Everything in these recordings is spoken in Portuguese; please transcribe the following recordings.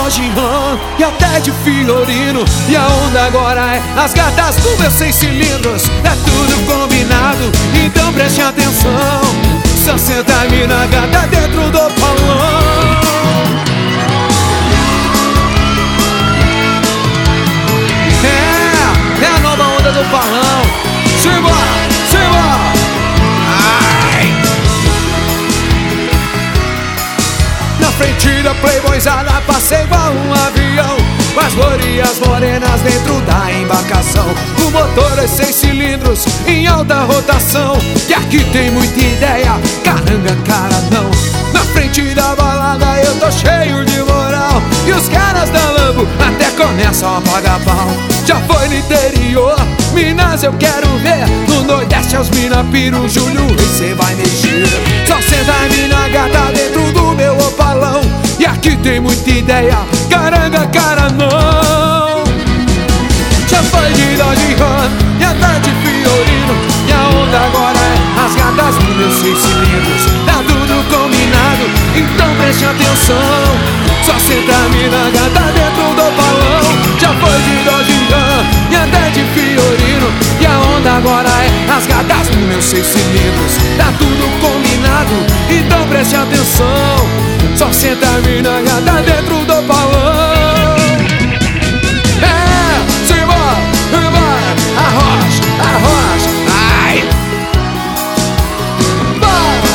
Dodge Ram e até de Fiorino. E a onda agora é as gatas do meu 6 cilindros. É tudo combinado, então preste atenção. Só senta a mina gata dentro do balão. É a nova onda do balão. Simbora, simbora. Na frente da playboyzada passei igual um avião, com as glorias morenas dentro da embarcação. O motor é 6 cilindros em alta rotação. E aqui tem muita ideia, caranga, cara não. Na frente da balada eu tô cheio de moral, e os caras da Lambo até começam a pagar pau. Já foi no interior, Minas eu quero ver. No Nordeste as mina piram, Júlio Reis cê vai mexer. Só senta a mina gata dentro do meu opalão. E aqui tem muita ideia, caranga, cara não. Já foi de Dodge Ram e até de Fiorino. E a onda agora é as gatas do meu 6 cilindros. Tá tudo combinado, então preste atenção. Só senta a mina gata dentro do balão. Já foi de Dodge Ram e até de Fiorino. E a onda agora é as gatas do meu 6 cilindros. Tá tudo combinado, então preste atenção. Só senta a mina gata dentro do balão. É, simbora, simbora. Arrocha, arrocha, ai. Bora.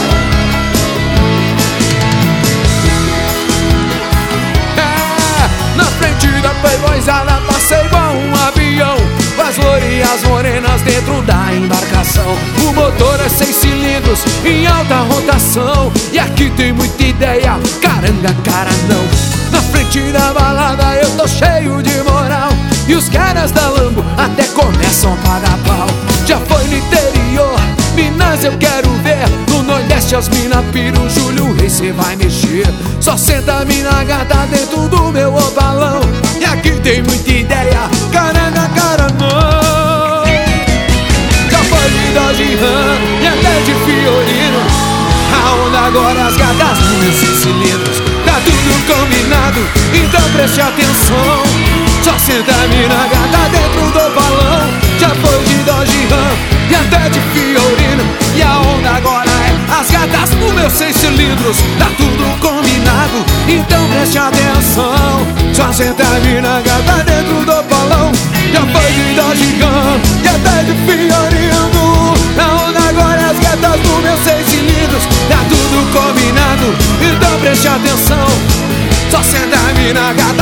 É, na frente da playboyzada passei igual um avião, com as glorias morenas dentro da embarcação. O motor é 6 cilindros em alta rotação. E aqui tem muita ideia, caranga, cara não. Na frente da balada eu tô cheio de moral, e os caras da Lambo até começam a pagar pau. Já foi no interior, Minas eu quero ver. No Nordeste as mina piram, Júlio Reis cê vai mexer. Só senta a mina gata dentro do meu balão. E aqui tem muita ideia, caranga, cara não. Já foi de Dodge Ram e até de Fiorino. A onda agora as gatas dos meus 6 cilindros. Tá tudo combinado, então preste atenção. Só senta a mina gata dentro do balão. Já foi de Dodge Ram e até de Fiorino. E a onda agora é as gatas dos meus 6 cilindros. Tá tudo combinado, então preste atenção. Só senta a mina gata dentro do balão. Já foi de Dodge Ram e até de Fiorino. A onda agora é as gatas dos meus 6 cilindros. Tá tudo combinado, então preste atenção. Só senta a mina gata